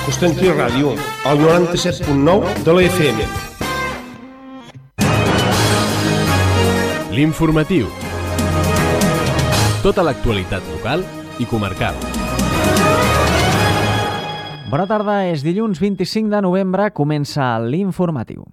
Constantí Ràdio, al 97.9 de la FM. L'informatiu. Tota l'actualitat local i comarcal. Bona tarda, és dilluns 25 de novembre, comença l'informatiu.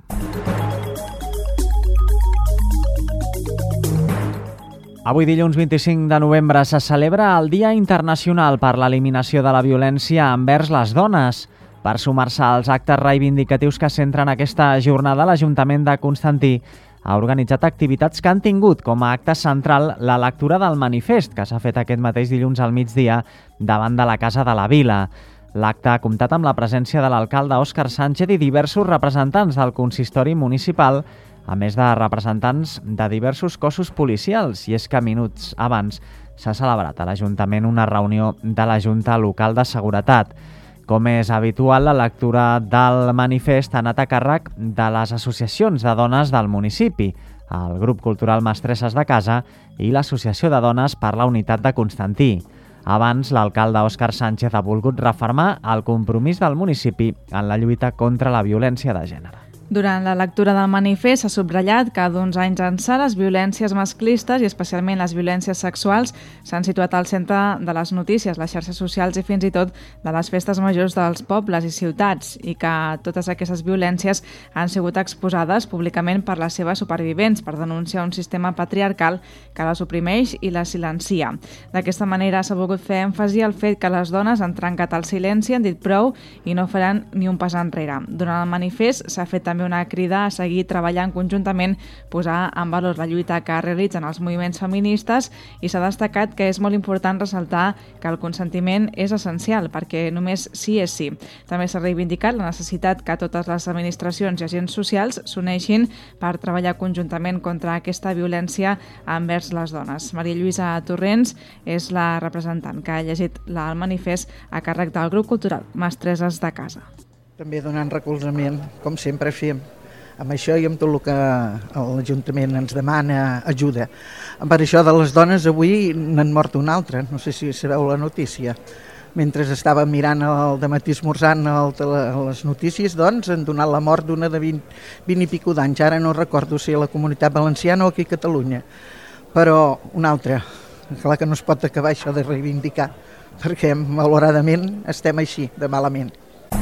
Avui, dilluns 25 de novembre, se celebra el Dia Internacional per l'Eliminació de la Violència envers les Dones. Per sumar-se als actes reivindicatius que centren aquesta jornada, l'Ajuntament de Constantí ha organitzat activitats que han tingut com a acte central la lectura del manifest que s'ha fet aquest mateix dilluns al migdia davant de la Casa de la Vila. L'acte ha comptat amb la presència de l'alcalde Òscar Sánchez i diversos representants del consistori municipal, a més de representants de diversos cossos policials, i és que minuts abans s'ha celebrat a l'Ajuntament una reunió de la Junta Local de Seguretat. Com és habitual, la lectura del manifest ha anat a càrrec de les associacions de dones del municipi, el Grup Cultural Mestresses de Casa i l'Associació de Dones per la Unitat de Constantí. Abans, l'alcalde Òscar Sánchez ha volgut refermar el compromís del municipi en la lluita contra la violència de gènere. Durant la lectura del manifest s'ha subratllat que d'uns anys ençà les violències masclistes i especialment les violències sexuals s'han situat al centre de les notícies, les xarxes socials i fins i tot de les festes majors dels pobles i ciutats, i que totes aquestes violències han sigut exposades públicament per les seves supervivents per denunciar un sistema patriarcal que les oprimeix i les silencia. D'aquesta manera s'ha volgut fer èmfasi al fet que les dones han trencat el silenci, han dit prou i no faran ni un pas enrere. Durant el manifest s'ha fet també una crida a seguir treballant conjuntament, posar en valor la lluita que realitzen els moviments feministes, i s'ha destacat que és molt important ressaltar que el consentiment és essencial perquè només sí és sí. També s'ha reivindicat la necessitat que totes les administracions i agents socials s'uneixin per treballar conjuntament contra aquesta violència envers les dones. Maria Lluïsa Torrents és la representant que ha llegit el manifest a càrrec del Grup Cultural Mestresses de Casa. També donant recolzament, com sempre fem, amb això i amb tot el que l'Ajuntament ens demana ajuda. Per això de les dones avui n'han mort una altra, no sé si sabeu la notícia. Mentre estava mirant al dematí esmorzant les notícies, doncs han donat la mort d'una de 20 i pico d'anys. Ara no recordo si a la Comunitat Valenciana o aquí a Catalunya. Però una altra, clar que no es pot acabar això de reivindicar, perquè malauradament estem així, de malament.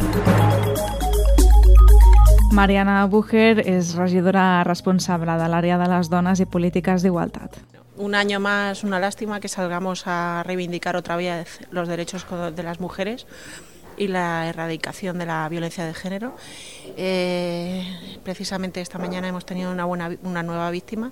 Mariana Bucher es regidora responsable de l'àrea de les dones i polítiques d'igualtat. Un año más, una lástima que salgamos a reivindicar otra vez los derechos de las mujeres y la erradicación de la violencia de género. Precisamente esta mañana hemos tenido una nueva víctima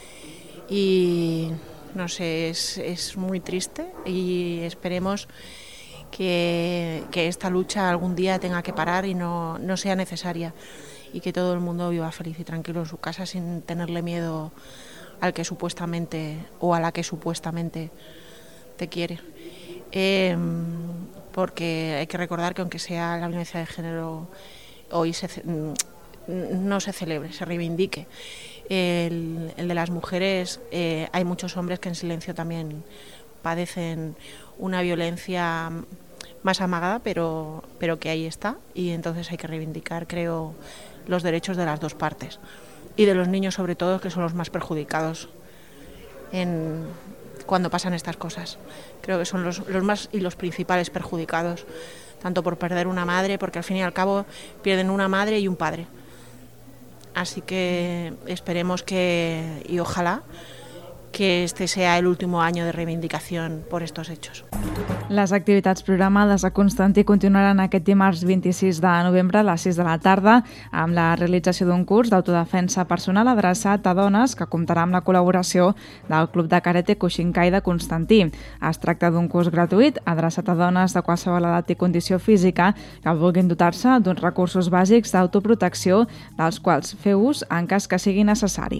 y no sé, es muy triste y esperemos que esta lucha algún día tenga que parar y no sea necesaria, y que todo el mundo viva feliz y tranquilo en su casa sin tenerle miedo al que supuestamente o a la que supuestamente te quiere. Porque hay que recordar que aunque sea la violencia de género hoy no se celebre, se reivindique el de las mujeres, hay muchos hombres que en silencio también padecen una violencia más amagada, pero que ahí está, y entonces hay que reivindicar, creo, los derechos de las dos partes y de los niños sobre todo, que son los más perjudicados cuando pasan estas cosas. Creo que son los más y los principales perjudicados, tanto por perder una madre, porque al fin y al cabo pierden una madre y un padre. Así que esperemos y ojalá que este sea el último año de reivindicación por estos hechos. Les activitats programades a Constantí continuaran aquest dimarts 26 de novembre a les 6 de la tarda amb la realització d'un curs d'autodefensa personal adreçat a dones que comptarà amb la col·laboració del Club de Karate Koshinkai de Constantí. Es tracta d'un curs gratuït adreçat a dones de qualsevol edat i condició física que vulguin dotar-se d'uns recursos bàsics d'autoprotecció dels quals fer ús en cas que sigui necessari.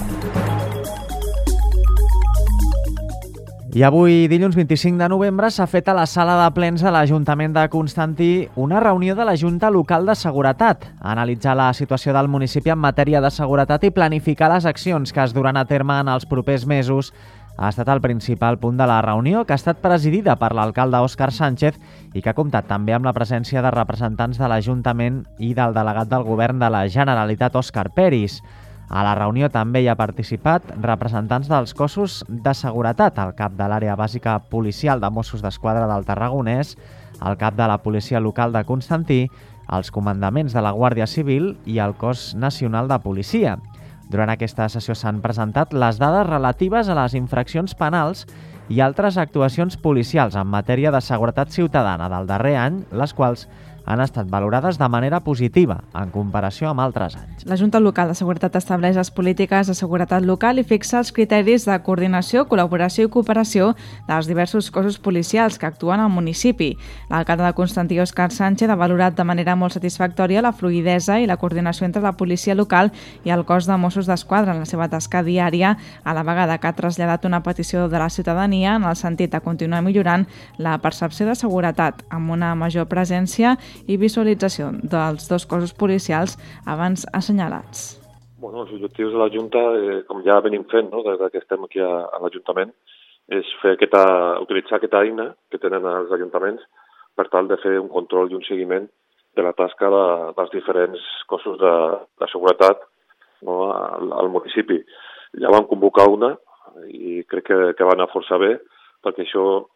I avui, dilluns 25 de novembre, s'ha fet a la sala de plens de l'Ajuntament de Constantí una reunió de la Junta Local de Seguretat, a analitzar la situació del municipi en matèria de seguretat i planificar les accions que es duran a terme en els propers mesos. Ha estat el principal punt de la reunió, que ha estat presidida per l'alcalde Òscar Sánchez i que ha comptat també amb la presència de representants de l'Ajuntament i del delegat del Govern de la Generalitat, Òscar Peris. A la reunió també hi ha participat representants dels cossos de seguretat, el cap de l'àrea bàsica policial de Mossos d'Esquadra del Tarragonès, el cap de la policia local de Constantí, els comandaments de la Guàrdia Civil i el Cos Nacional de Policia. Durant aquesta sessió s'han presentat les dades relatives a les infraccions penals i altres actuacions policials en matèria de seguretat ciutadana del darrer any, les quals han estat valorades de manera positiva en comparació amb altres anys. La Junta Local de Seguretat estableix les polítiques de seguretat local i fixa els criteris de coordinació, col·laboració i cooperació dels diversos cossos policials que actuen al municipi. L'alcalde de Constantí, Òscar Sánchez, ha valorat de manera molt satisfactòria la fluïdesa i la coordinació entre la policia local i el cos de Mossos d'Esquadra en la seva tasca diària, a la vegada que ha traslladat una petició de la ciutadania en el sentit de continuar millorant la percepció de seguretat amb una major presència i visualització dels dos cossos policials abans assenyalats. Bueno, els objectius de la Junta, com ja venim fent, no, des que estem aquí a l'Ajuntament, és utilitzar aquesta eina que tenen els ajuntaments per tal de fer un control i un seguiment de la tasca dels diferents cossos de seguretat, no, al municipi. Ja vam convocar una i crec que va anar força bé, perquè això,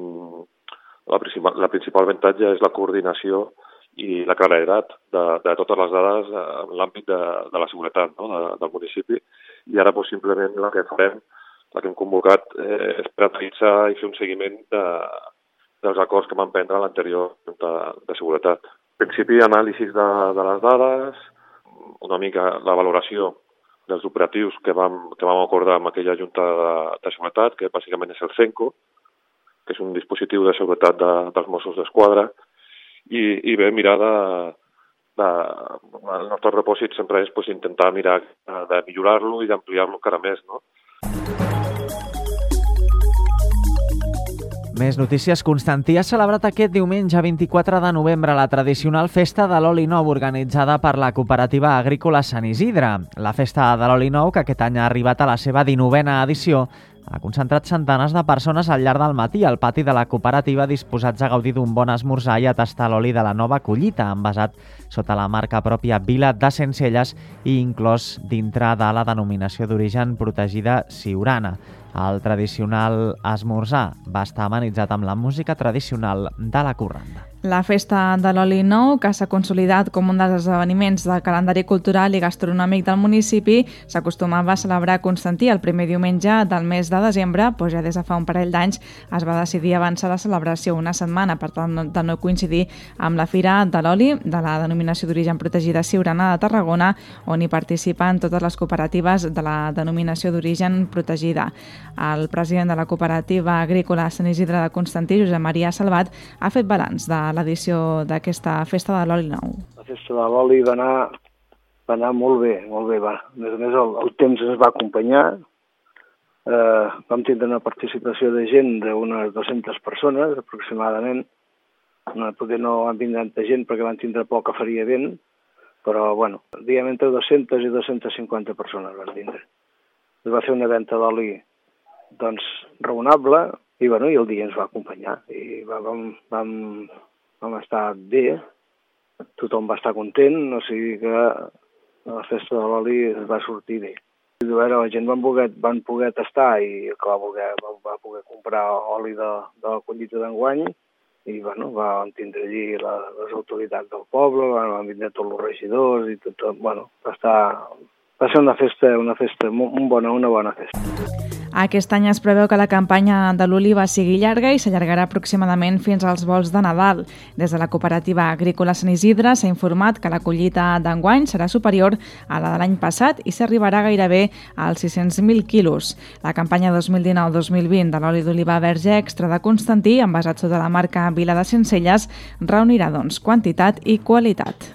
la principal avantatge és la coordinació i la claredat de totes les dades en l'àmbit de la seguretat, no, del municipi. I ara simplement la que farem, la que hem convocat, és per analitzar i fer un seguiment dels acords que vam prendre a l'anterior Junta de Seguretat. En principi, anàlisis de les dades, una mica la valoració dels operatius que vam acordar amb aquella Junta de Seguretat, que bàsicament és el CENCO, que és un dispositiu de seguretat dels Mossos d'Esquadra, i bé, mirar el nostre propòsit sempre és intentar mirar de millorar-lo i d'ampliar-lo encara més, no? Més notícies. Constantí ha celebrat aquest diumenge 24 de novembre la tradicional Festa de l'Oli Nou organitzada per la Cooperativa Agrícola Sant Isidre. La Festa de l'Oli Nou, que aquest any ha arribat a la seva 19a edició, ha concentrat centenars de persones al llarg del matí al pati de la cooperativa, disposats a gaudir d'un bon esmorzar i a tastar l'oli de la nova collita, envasat sota la marca pròpia Vila de Sencelles i inclòs dintre de la denominació d'origen protegida Siurana. El tradicional esmorzar va estar amenitzat amb la música tradicional de la corranda. La Festa de l'Oli Nou, que s'ha consolidat com un dels esdeveniments del calendari cultural i gastronòmic del municipi, s'acostumava a celebrar a Constantí el primer diumenge del mes de desembre, però ja des de fa un parell d'anys es va decidir avançar la celebració una setmana per tal de no coincidir amb la Fira de l'Oli de la denominació d'origen protegida Siurana de Tarragona, on hi participen totes les cooperatives de la denominació d'origen protegida. El president de la Cooperativa Agrícola Sant Isidre de Constantí, Josep Maria Salvat, ha fet balanç de l'edició d'aquesta Festa de l'Oli Nou. La Festa de l'Oli va anar molt bé, va. A més, el temps ens va acompanyar. Vam tindre una participació de gent d'unes 200 persones, aproximadament. Potser no van vindre tanta gent perquè van tindre por que faria vent, però, bueno, diguem entre 200 i 250 persones van vindre. Es va fer una venta d'oli, doncs, raonable, i el dia ens va acompanyar. I vam estar bé, tothom va estar content, o sigui que la Festa de l'Oli es va sortir bé. La gent van poder tastar i va poder comprar oli de la collita d'enguany i van tindre allí les autoritats del poble, van vindre tots els regidors i tot, va ser una bona festa. Aquest any es preveu que la campanya de l'oliva sigui llarga i s'allargarà aproximadament fins als volts de Nadal. Des de la Cooperativa Agrícola Sant Isidre s'ha informat que la collita d'enguany serà superior a la de l'any passat i s'arribarà gairebé als 600.000 quilos. La campanya 2019-2020 de l'oli d'oliva verge extra de Constantí, envasat sota la marca Vila de Sencelles, reunirà, quantitat i qualitat.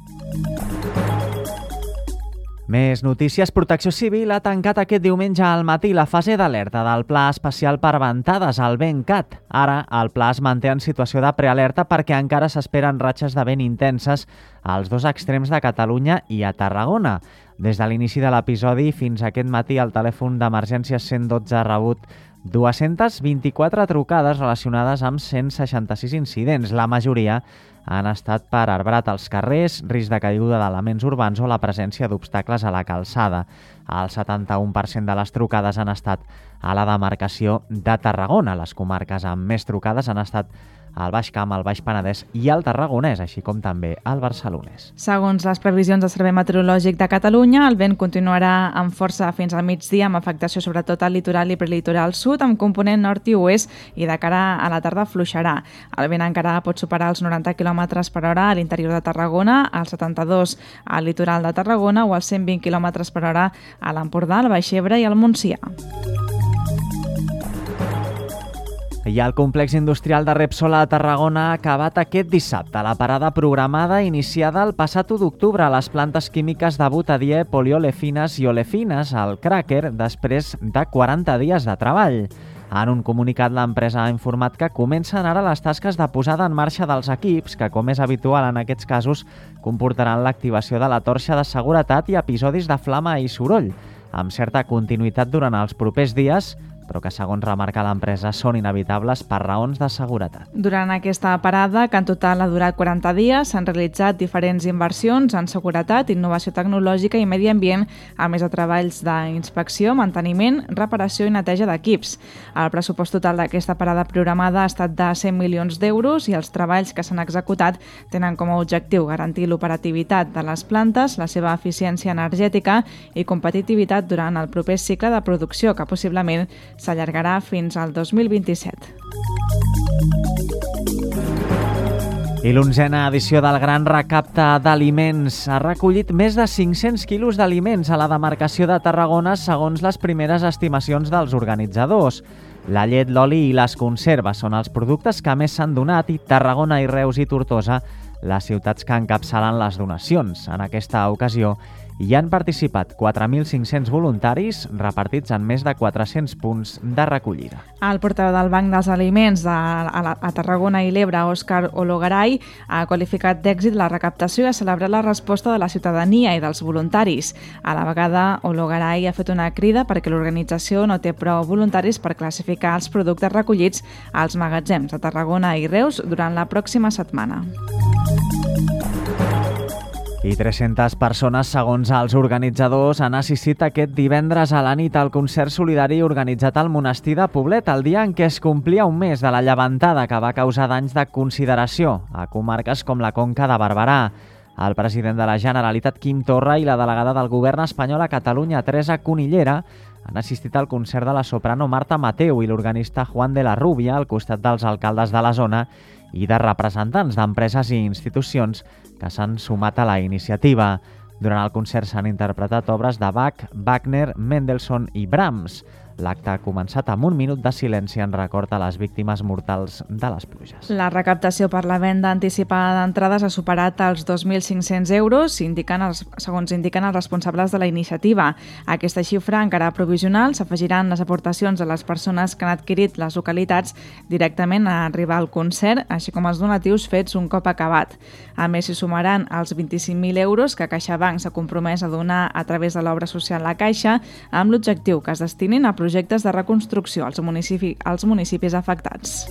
Més notícies. Protecció Civil ha tancat aquest diumenge al matí la fase d'alerta del Pla Especial per Ventades, el VENCAT. Ara, el pla es manté en situació de prealerta perquè encara s'esperen ratxes de vent intenses als dos extrems de Catalunya i a Tarragona. Des de l'inici de l'episodi fins aquest matí, el telèfon d'emergències 112 ha rebut 224 trucades relacionades amb 166 incidents. La majoria han estat per arbrat als carrers, risc de caiguda d'elements urbans o la presència d'obstacles a la calçada. El 71% de les trucades han estat a la demarcació de Tarragona. Les comarques amb més trucades han estat el Baix Camp, el Baix Penedès i el Tarragonès, així com també el Barcelonès. Segons les previsions del Servei Meteorològic de Catalunya, el vent continuarà amb força fins al migdia, amb afectació sobretot al litoral i prelitoral sud, amb component nord i oest, i de cara a la tarda fluixarà. El vent encara pot superar els 90 km per hora a l'interior de Tarragona, als 72 al litoral de Tarragona o als 120 km per hora a l'Empordà, el Baix Ebre i el Montsià. I el complex industrial de Repsol a Tarragona ha acabat aquest dissabte. La parada programada iniciada el passat 1 d'octubre a les plantes químiques de butadiè, poliolefines i olefines, al cràquer, després de 40 dies de treball. En un comunicat, l'empresa ha informat que comencen ara les tasques de posada en marxa dels equips, que, com és habitual en aquests casos, comportaran l'activació de la torxa de seguretat i episodis de flama i soroll, amb certa continuïtat durant els propers dies, però que, segons remarca l'empresa, són inevitables per raons de seguretat. Durant aquesta parada, que en total ha durat 40 dies, s'han realitzat diferents inversions en seguretat, innovació tecnològica i medi ambient, a més de treballs d'inspecció, manteniment, reparació i neteja d'equips. El pressupost total d'aquesta parada programada ha estat de 100 milions d'euros i els treballs que s'han executat tenen com a objectiu garantir l'operativitat de les plantes, la seva eficiència energètica i competitivitat durant el proper cicle de producció, que possiblement s'allargarà fins al 2027. I l'11a edició del Gran Recapte d'Aliments ha recollit més de 500 quilos d'aliments a la demarcació de Tarragona, segons les primeres estimacions dels organitzadors. La llet, l'oli i les conserves són els productes que més s'han donat i Tarragona i Reus i Tortosa, les ciutats que encapçalen les donacions. En aquesta ocasió hi han participat 4.500 voluntaris repartits en més de 400 punts de recollida. El portaveu del Banc dels Aliments a Tarragona i l'Ebre, Òscar Ologaray, ha qualificat d'èxit la recaptació i ha celebrat la resposta de la ciutadania i dels voluntaris. A la vegada, Ologaray ha fet una crida perquè l'organització no té prou voluntaris per classificar els productes recollits als magatzems de Tarragona i Reus durant la pròxima setmana. I 300 persones, segons els organitzadors, han assistit aquest divendres a la nit al concert solidari organitzat al monestir de Poblet, el dia en què es complia un mes de la llevantada que va causar danys de consideració a comarques com la Conca de Barberà. El president de la Generalitat, Quim Torra, i la delegada del govern espanyol a Catalunya, Teresa Cunillera, han assistit al concert de la soprano Marta Mateu i l'organista Juan de la Rubia, al costat dels alcaldes de la zona i de representants d'empreses i institucions que s'han sumat a la iniciativa. Durant el concert s'han interpretat obres de Bach, Wagner, Mendelssohn i Brahms. L'acte ha començat amb 1 minut de silenci en record a les víctimes mortals de les pluges. La recaptació per la venda anticipada d'entrades ha superat els 2.500 euros, segons indiquen els responsables de la iniciativa. A aquesta xifra, encara provisional, s'afegiran les aportacions de les persones que han adquirit les localitats directament a arribar al concert, així com els donatius fets un cop acabat. A més, s'hi sumaran els 25.000 euros que CaixaBank s'ha compromès a donar a través de l'obra social La Caixa, amb l'objectiu que es destinin a projectes de reconstrucció als municipis afectats.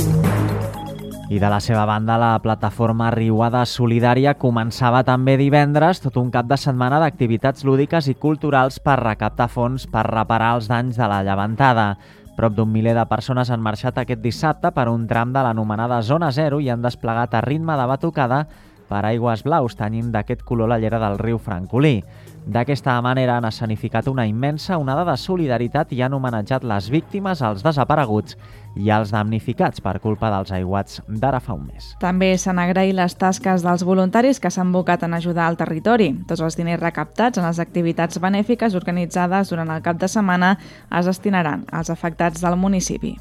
I de la seva banda, la plataforma Riuada Solidària començava també divendres tot un cap de setmana d'activitats lúdiques i culturals per recaptar fons per reparar els danys de la llevantada. Prop d'un miler de persones han marxat aquest dissabte per un tram de l'anomenada Zona Zero i han desplegat a ritme de batucada per aigües blaus, tenyint d'aquest color la llera del riu Francolí. D'aquesta manera han escenificat una immensa onada de solidaritat i han homenatjat les víctimes, els desapareguts i els damnificats per culpa dels aiguats d'ara fa un mes. També s'han agraït les tasques dels voluntaris que s'han abocat en ajudar al territori. Tots els diners recaptats en les activitats benèfiques organitzades durant el cap de setmana es destinaran als afectats del municipi.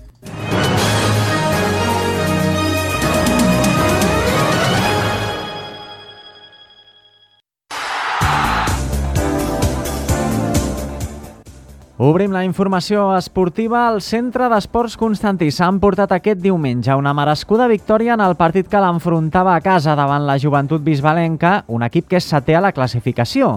Obrim la informació esportiva. Al Centre d'Esports Constantí s'ha emportat aquest diumenge una merescuda victòria en el partit que l'enfrontava a casa davant la Joventut Bisbalenca, un equip que és setè a la classificació.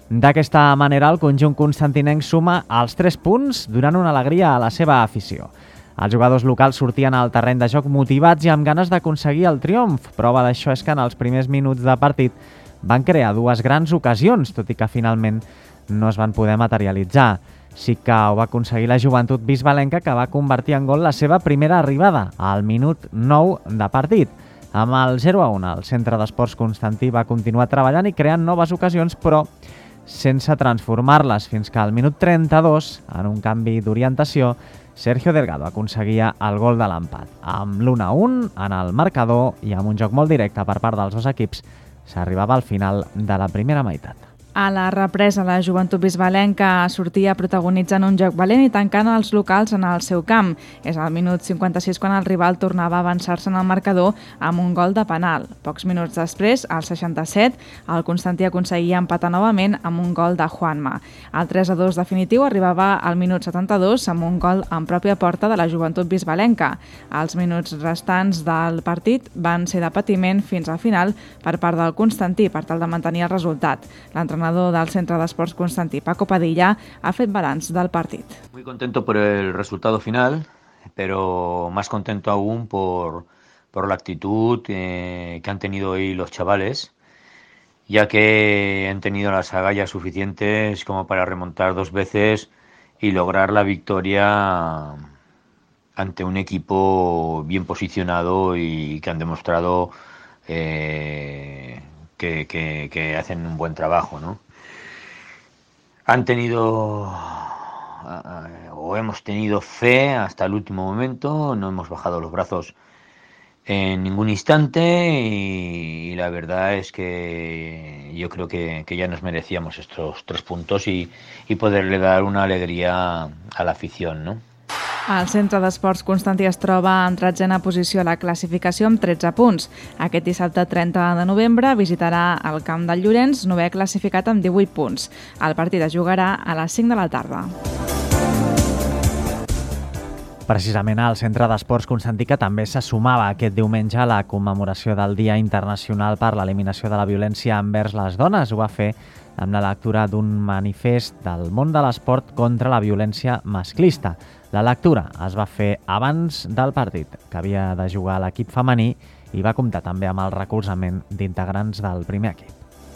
D'aquesta manera, el conjunt constantinenc suma els 3 punts, donant una alegria a la seva afició. Els jugadors locals sortien al terreny de joc motivats i amb ganes d'aconseguir el triomf. Prova d'això és que en els primers minuts de partit van crear 2 grans ocasions, tot i que finalment no es van poder materialitzar. Sí que ho va aconseguir la joventut bisbalenca, que va convertir en gol la seva primera arribada, al minut 9 de partit. Amb el 0-1, el Centre d'Esports Constantí va continuar treballant i creant noves ocasions, però sense transformar-les, fins que al minut 32, en un canvi d'orientació, Sergio Delgado aconseguia el gol de l'empat. Amb l'1-1 en el marcador i amb un joc molt directe per part dels 2 equips, s'arribava al final de la primera meitat. A la represa, la joventut bisbalenca sortia protagonitzant un joc valent i tancant els locals en el seu camp. És al minut 56 quan el rival tornava a avançar-se en el marcador amb un gol de penal. Pocs minuts després, al 67, el Constantí aconseguia empatar novament amb un gol de Juanma. El 3-2 definitiu arribava al minut 72 amb un gol en pròpia porta de la joventut bisbalenca. Els minuts restants del partit van ser de patiment fins al final per part del Constantí per tal de mantenir el resultat. L'entrenador del Centre d'Esports Constantí, Paco Padilla, ha fet balanç del partit. Muy contento por el resultado final, pero más contento aún por la actitud que han tenido hoy los chavales, ya que han tenido las agallas suficientes como para remontar 2 veces y lograr la victoria ante un equipo bien posicionado y que han demostrado que hacen un buen trabajo, ¿no? Han tenido o hemos tenido fe hasta el último momento, no hemos bajado los brazos en ningún instante y la verdad es que yo creo que ya nos merecíamos estos 3 puntos y poderle dar una alegría a la afición, ¿no? El Centre d'Esports Constantí es troba en 13a posició a la classificació amb 13 punts. Aquest dissabte 30 de novembre visitarà el camp del Llorenç, 9è classificat amb 18 punts. El partit es jugarà a les 5 de la tarda. Precisament el Centre d'Esports Constantí, que també se sumava aquest diumenge a la commemoració del Dia Internacional per l'Eliminació de la Violència envers les Dones, ho va fer amb la lectura d'un manifest del món de l'esport contra la violència masclista. La lectura es va fer abans del partit, que havia de jugar l'equip femení, i va comptar també amb el recolzament d'integrants del primer equip.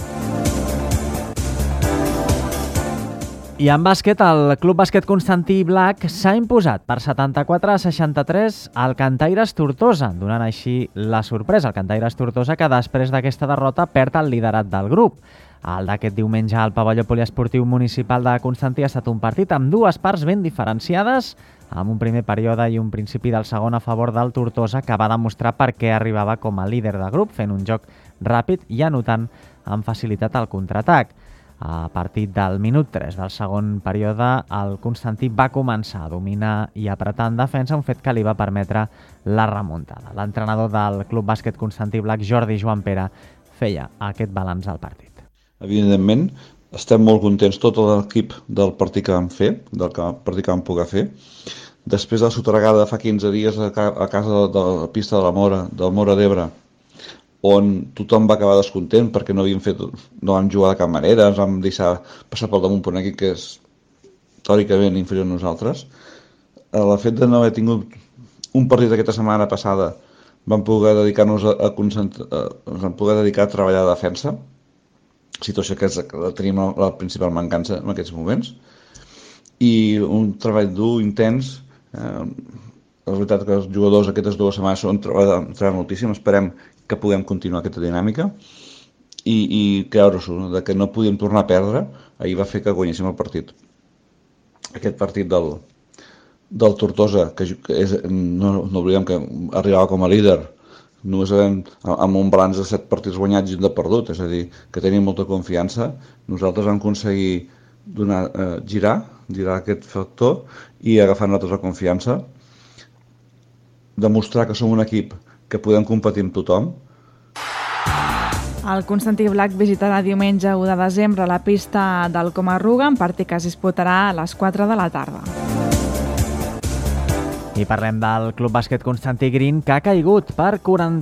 I en bàsquet, el Club Bàsquet Constantí Black s'ha imposat per 74-63 al Cantaires Tortosa, donant així la sorpresa al Cantaires Tortosa, que després d'aquesta derrota perd el liderat del grup. El d'aquest diumenge al pavelló poliesportiu municipal de Constantí ha estat un partit amb 2 parts ben diferenciades, amb un primer període i un principi del segon a favor del Tortosa, que va demostrar per què arribava com a líder de grup, fent un joc ràpid i anotant amb facilitat el contraatac. A partir del minut 3 del segon període, el Constantí va començar a dominar i apretar en defensa, un fet que li va permetre la remuntada. L'entrenador del Club Bàsquet Constantí Black, Jordi Joan Pere, feia aquest balanç del partit. Evidentment, estem molt contents tot l'equip del partit que vam fer, del partit que vam poder fer. Després de la sotragada de fa 15 dies a casa de la pista de la Mora, del Mora d'Ebre, on tothom va acabar descontent perquè no vam jugar de cap manera, ens vam deixar passar pel damunt per un equip que és teòricament inferior a nosaltres. El fet de no haver tingut un partit aquesta setmana passada, vam poder dedicar-nos vam poder dedicar a treballar a defensa, situació que tenim la principal mancança en aquests moments, i un treball dur, intens. La veritat que els jugadors aquestes 2 setmanes han treballat moltíssim, esperem que puguem continuar aquesta dinàmica i creure-s'ho, que no podíem tornar a perdre, ahir va fer que guanyéssim el partit. Aquest partit del Tortosa, que no oblidem que arribava com a líder, només amb un balanç de 7 partits guanyats i un de perdut, és a dir, que tenim molta confiança. Nosaltres vam aconseguir girar aquest factor i agafar nosaltres la confiança, demostrar que som un equip que podem competir amb tothom. El Constantí Black visitarà diumenge 1 de desembre la pista del Comarruga, en partit que es disputarà a les 4 de la tarda. I parlem del Club Bàsquet Constantí Green, que ha caigut per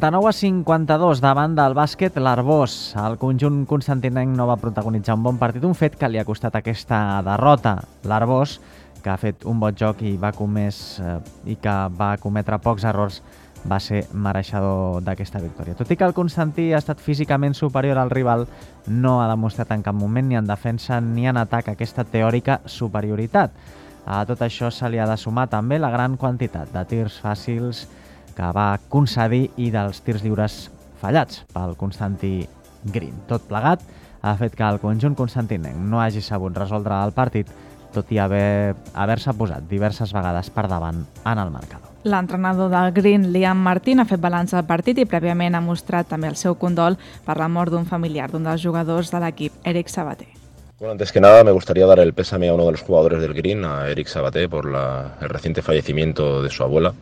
49-52 davant del bàsquet l'Arbós. El conjunt constantinenc no va protagonitzar un bon partit, un fet que li ha costat aquesta derrota. L'Arbós, que ha fet un bon joc i que va cometre pocs errors, va ser mereixedor d'aquesta victòria. Tot i que el Constantí ha estat físicament superior al rival, no ha demostrat en cap moment ni en defensa ni en atac aquesta teòrica superioritat. A tot això se li ha de sumar també la gran quantitat de tirs fàcils que va concedir i dels tirs lliures fallats pel Constantí Green. Tot plegat ha fet que el conjunt constantinenc no hagi sabut resoldre el partit, tot i haver-se posat diverses vegades per davant en el marcador. L'entrenador del Green, Liam Martin, ha fet balanç del partit i prèviament ha mostrat també el seu condol per la mort d'un familiar d'un dels jugadors de l'equip, Eric Sabater. Bueno, antes que nada me gustaría dar el pésame a uno de los jugadores del Green, a Eric Sabaté, por el reciente fallecimiento de su abuela.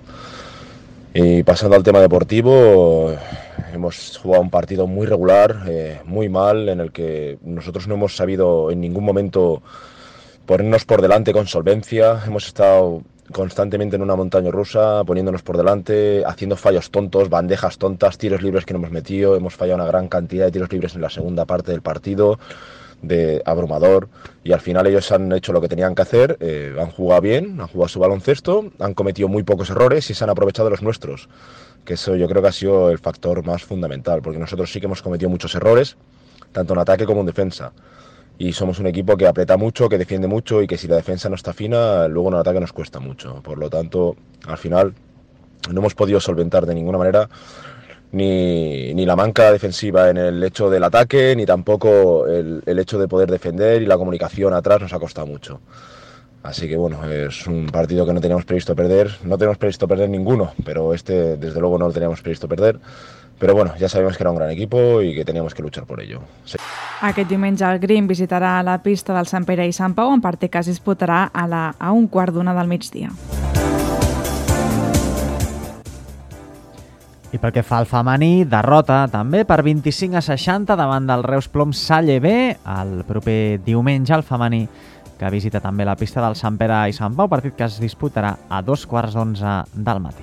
Y pasando al tema deportivo, hemos jugado un partido muy regular, muy mal, en el que nosotros no hemos sabido en ningún momento ponernos por delante con solvencia. Hemos estado constantemente en una montaña rusa, poniéndonos por delante, haciendo fallos tontos, bandejas tontas, tiros libres que no hemos metido. Hemos fallado una gran cantidad de tiros libres en la segunda parte del partido, de abrumador, y al final ellos han hecho lo que tenían que hacer, han jugado bien, han jugado su baloncesto, han cometido muy pocos errores y se han aprovechado de los nuestros, que eso yo creo que ha sido el factor más fundamental, porque nosotros sí que hemos cometido muchos errores, tanto en ataque como en defensa, y somos un equipo que aprieta mucho, que defiende mucho y que si la defensa no está fina, luego en el ataque nos cuesta mucho. Por lo tanto, al final no hemos podido solventar de ninguna manera ni la manca defensiva en el hecho del ataque, ni tampoco el hecho de poder defender, y la comunicación atrás nos ha costado mucho. Así que bueno, es un partido que no teníamos previsto perder, no tenemos previsto perder ninguno, pero este desde luego no lo teníamos previsto perder. Però bueno, ja sabíem que era un gran equipo i que teníamos que luchar por ello. Sí. Aquest diumenge el Green visitarà la pista del Sant Pere i Sant Pau, en partit que es disputarà a 1:15 del migdia. I pel que fa al femení, derrota també per 25-60 davant del Reus Plom Salle B el proper diumenge, el femení, que visita també la pista del Sant Pere i Sant Pau, partit que es disputarà a 2:15 del matí.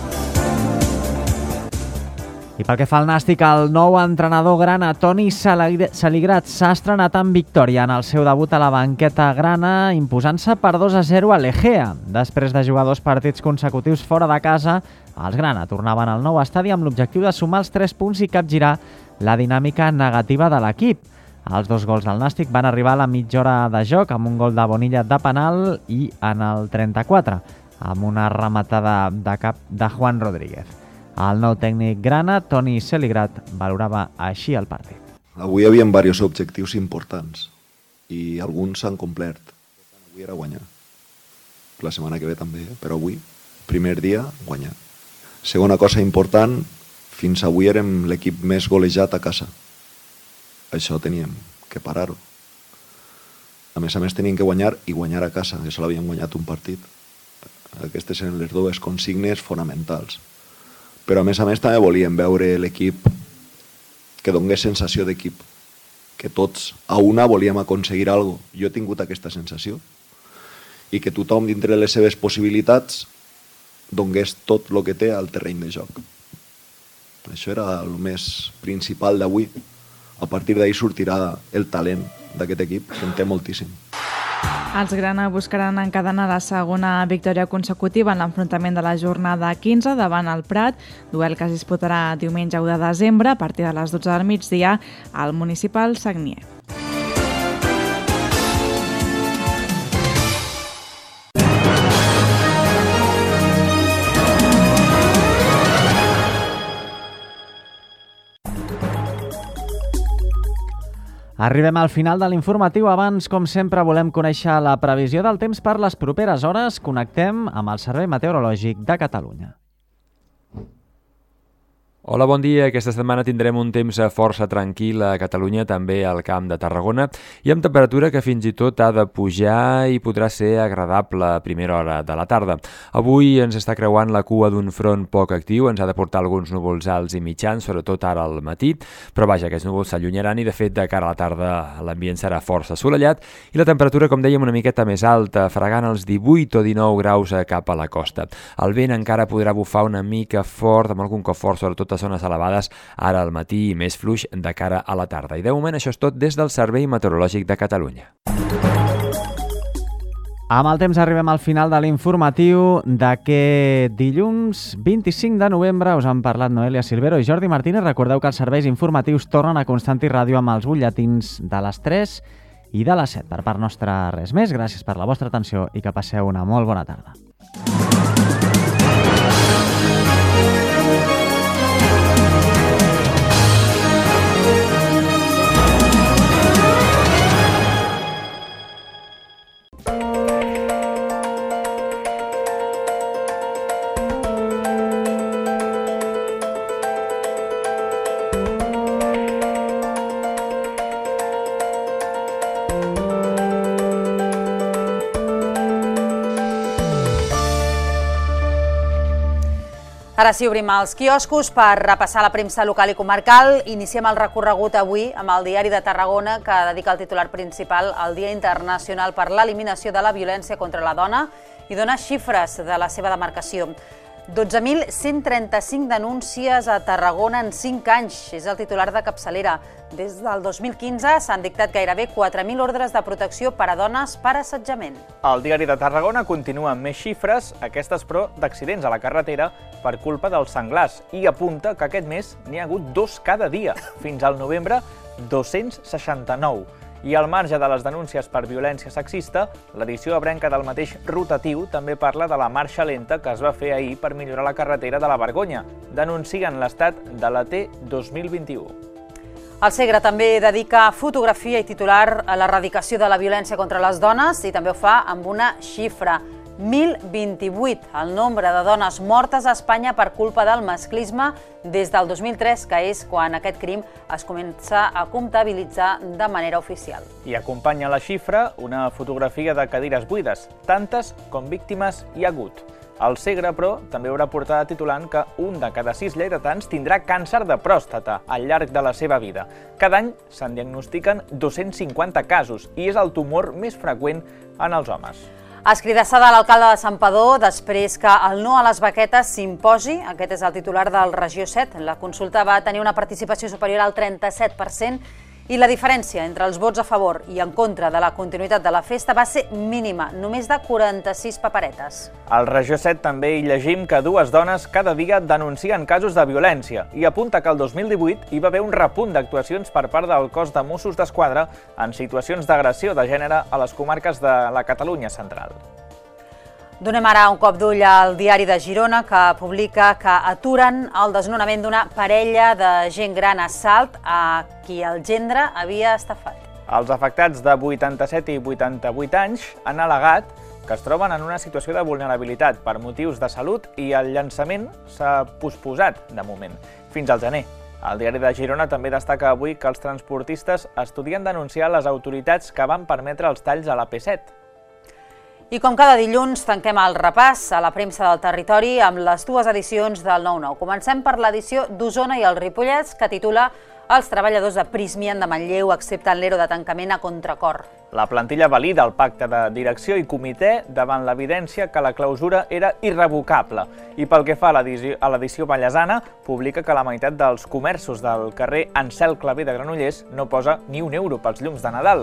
I pel que fa al Nàstic, el nou entrenador grana, Toni Saligrat, s'ha estrenat amb victòria en el seu debut a la banqueta grana, imposant-se per 2-0 a l'Egea. Després de jugar 2 partits consecutius fora de casa, els grana tornaven al nou estadi amb l'objectiu de sumar els 3 punts i capgirar la dinàmica negativa de l'equip. Els 2 gols del Nàstic van arribar a la mitja hora de joc, amb un gol de Bonilla de penal i en el 34, amb una rematada de cap de Juan Rodríguez. El nou tècnic grana, Toni Saligrat, valorava així el partit. Avui hi havia diversos objectius importants i alguns s'han complert. Avui era guanyar. La setmana que ve també, però avui, primer dia, guanyar. Segona cosa important, fins avui érem l'equip més golejat a casa. Això teníem que parar-ho. A més teníem que guanyar i guanyar a casa, que sol havíem guanyat un partit. Aquestes eren les dues consignes fonamentals. Però a més també volíem veure l'equip que donés sensació d'equip, que tots a una volíem aconseguir alguna cosa. Jo he tingut aquesta sensació i que tothom dintre les seves possibilitats donés tot el que té al terreny de joc. Això era el més principal d'avui. A partir d'ahir sortirà el talent d'aquest equip, que en té moltíssim. Els grana buscaran encadenar la segona victòria consecutiva en l'enfrontament de la jornada 15 davant el Prat, duel que es disputarà diumenge 1 de desembre a partir de les 12 del migdia al municipal Sagnier. Arribem al final de l'informatiu. Abans, com sempre, volem conèixer la previsió del temps per les properes hores. Connectem amb el Servei Meteorològic de Catalunya. Hola, bon dia. Aquesta setmana tindrem un temps força tranquil a Catalunya, també al Camp de Tarragona, i amb temperatura que fins i tot ha de pujar i podrà ser agradable a primera hora de la tarda. Avui ens està creuant la cua d'un front poc actiu, ens ha de portar alguns núvols alts i mitjans, sobretot ara al matí, però vaja, aquests núvols s'allunyaran i de fet de cara a la tarda l'ambient serà força assolellat i la temperatura, com dèiem, una miqueta més alta, fregant els 18 o 19 graus cap a la costa. El vent encara podrà bufar una mica fort, amb algun cop fort, sobretot a zones elevades, ara al matí i més fluix de cara a la tarda. I de moment això és tot des del Servei Meteorològic de Catalunya. Amb el temps arribem al final de l'informatiu d'aquest dilluns 25 de novembre. Us han parlat Noelia Silvero i Jordi Martínez. Recordeu que els serveis informatius tornen a Constanti Ràdio amb els butlletins de les 3 i de les 7. Per part nostra res més. Gràcies per la vostra atenció i que passeu una molt bona tarda. Ara sí, obrim els quioscos per repassar la premsa local i comarcal. Iniciem el recorregut avui amb el Diari de Tarragona, que dedica el titular principal al Dia Internacional per l'Eliminació de la Violència contra la Dona i dona xifres de la seva demarcació. 12.135 denúncies a Tarragona en 5 anys, és el titular de capçalera. Des del 2015 s'han dictat gairebé 4.000 ordres de protecció per a dones per assetjament. El Diari de Tarragona continua amb més xifres, aquestes però d'accidents a la carretera per culpa dels senglars, i apunta que aquest mes n'hi ha hagut 2 cada dia. Fins al novembre, 269. I al marge de les denúncies per violència sexista, l'edició ebrenca del mateix rotatiu també parla de la marxa lenta que es va fer ahir per millorar la carretera de la Vergonya. Denuncien l'estat de la T2021. El Segre també dedica fotografia i titular a l'erradicació de la violència contra les dones i també ho fa amb una xifra. 1.028, el nombre de dones mortes a Espanya per culpa del masclisme des del 2003, que és quan aquest crim es comença a comptabilitzar de manera oficial. I acompanya la xifra una fotografia de cadires buides, tantes com víctimes hi ha hagut. El Segre, però, també haurà portat titulant que 1 de cada 6 lleidatans tindrà càncer de pròstata al llarg de la seva vida. Cada any se'n diagnostiquen 250 casos i és el tumor més freqüent en els homes. Escridassada l'alcalde de Santpedor després que el no a les baquetes s'imposi. Aquest és el titular del Regió 7. La consulta va tenir una participació superior al 37% i la diferència entre els vots a favor i en contra de la continuïtat de la festa va ser mínima, només de 46 paperetes. Al Regió 7 també hi llegim que 2 dones cada dia denuncien casos de violència i apunta que el 2018 hi va haver un repunt d'actuacions per part del cos de Mossos d'Esquadra en situacions d'agressió de gènere a les comarques de la Catalunya central. Donem ara un cop d'ull al Diari de Girona, que publica que aturen el desnonament d'una parella de gent gran a Salt a qui el gendre havia estafat. Els afectats de 87 i 88 anys han al·legat que es troben en una situació de vulnerabilitat per motius de salut i el llançament s'ha posposat de moment fins al gener. El Diari de Girona també destaca avui que els transportistes estudien denunciar les autoritats que van permetre els talls a la P7. I com cada dilluns, tanquem el repàs a la premsa del territori amb les 2 edicions del 9-9. Comencem per l'edició d'Osona i el Ripollès, que titula Els treballadors de Prysmian de Manlleu accepten l'ERO de tancament a contracor. La plantilla valida el pacte de direcció i comitè davant l'evidència que la clausura era irrevocable. I pel que fa a l'edició vallesana, publica que la meitat dels comerços del carrer Ansel Clavé de Granollers no posa ni un euro pels llums de Nadal.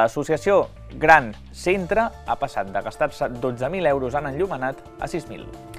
L'associació Gran Centre ha passat de gastar-se 12.000 euros en enllumenat a 6.000.